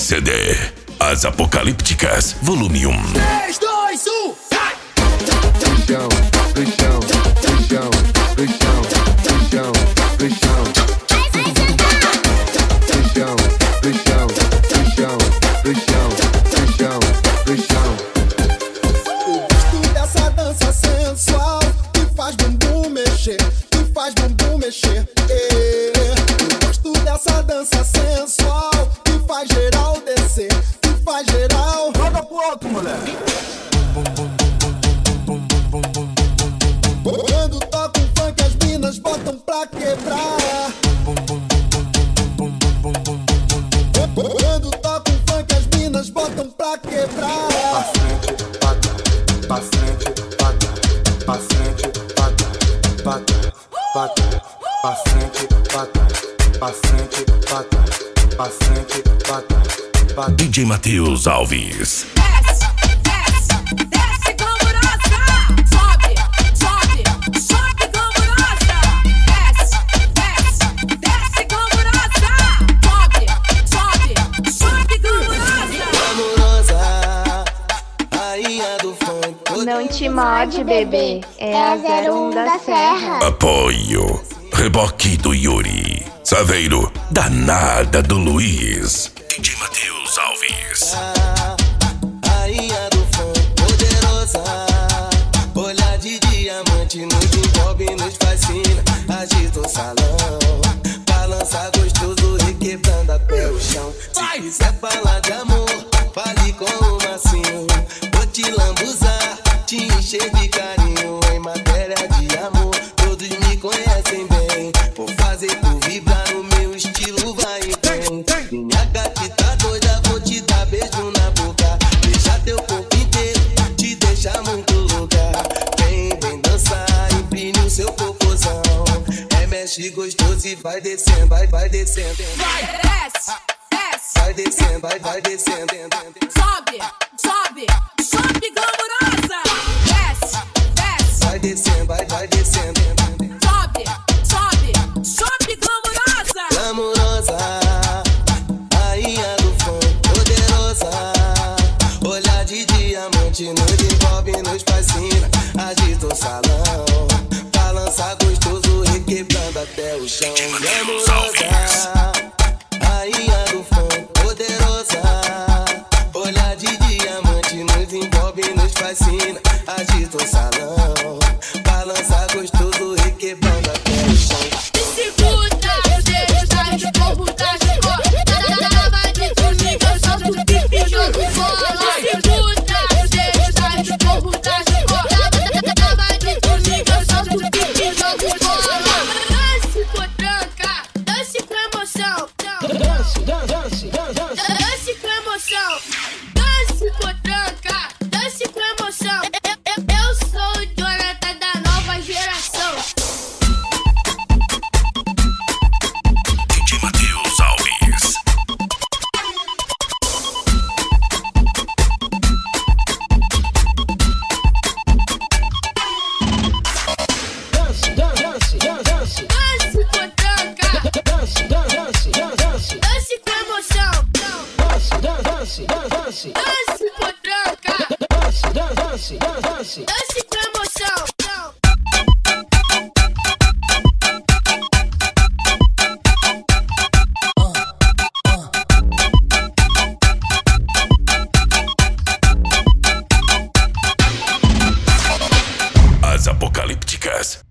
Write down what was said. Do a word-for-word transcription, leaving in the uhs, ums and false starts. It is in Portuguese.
C D. As Apocalípticas, volume um. três, dois, um, vai! Do chão, do chão, do chão, do chão, do chão, do chão. Do chão, do chão, do chão, do chão, do chão, do chão. Eu gosto dessa dança sensual que faz bumbum mexer, que faz bumbum mexer. Eu gosto dessa dança sensual que faz geral descer, que faz geral. Joga pro alto, moleque. Quando toco funk as minas botam pra quebrar. Quando toco funk as minas botam pra quebrar. Pra frente, pata, pra frente, pata, pra frente, pata, pata, pra frente, pata, pra frente, pata, pra frente, pata, pata. D J Matheus Alves. Desce, desce, desce glamourosa. Sobe, sobe, sobe glamourosa. Desce, desce, desce glamourosa. Sobe, sobe, sobe glamourosa. Glamourosa, rainha do funk. Não te morde, bebê. É a zero um da Serra. Apoio. Reboque do Yuri. Saveiro, danada do Luiz. D J Matheus Alves. Rainha do funk, poderosa. Olhar de diamante nos envolve, nos fascina. Agita o salão, balança gostoso, requebrando até o chão. Se quiser falar de amor, fale com o macio. Vou te lambuzar, te encher de carinho. Em matéria de amor, todos me conhecem bem. Vou fazer tu vibrar no meu estilo, vai e vem. Minha gatita doida, vou te dar beijo na boca. Deixa teu corpo inteiro, te deixa muito louca. Vem, vem dançar, empine o seu popozão. É, mexe gostoso e vai descendo, vai, vai descendo. Vai, desce, desce. Vai descendo, vai, vai descendo. Sobe, sobe, sobe glamourosa. Desce, desce. Vai descendo, vai, vai descendo. Sobe, sobe, sobe glamourosa. Glamourosa, rainha do funk, poderosa. Olhar de diamante nos envolve, nos fascina. Agita o salão, balança gostoso, requebrando até o chão. Glamourosa, rainha do funk, poderosa. Olhar de diamante nos envolve, nos fascina. Agita o salão, balança gostoso, requebrando até o chão. Segura, eu deixo dar de corpo, tá de cor. Tava de comigo, eu só do pipi e jogo fora. Segura, eu deixo dar de corpo, tá de cor. Tava de comigo, eu só do pipi e jogo fora. Dance com tranca, dance com emoção. Dance, dance, dance. Dance com emoção. Dance com tranca, dance com emoção. Eu, eu, eu sou o Jonathan da nova geração. D J Matheus Alves. Dance, dance, dance. Dance com tranca, Dance, dance, dance. dance com emoção. Dance, dance, dance. Dance com tranca, Dance, dance, dance. dance com emoção. As Apocalípticas,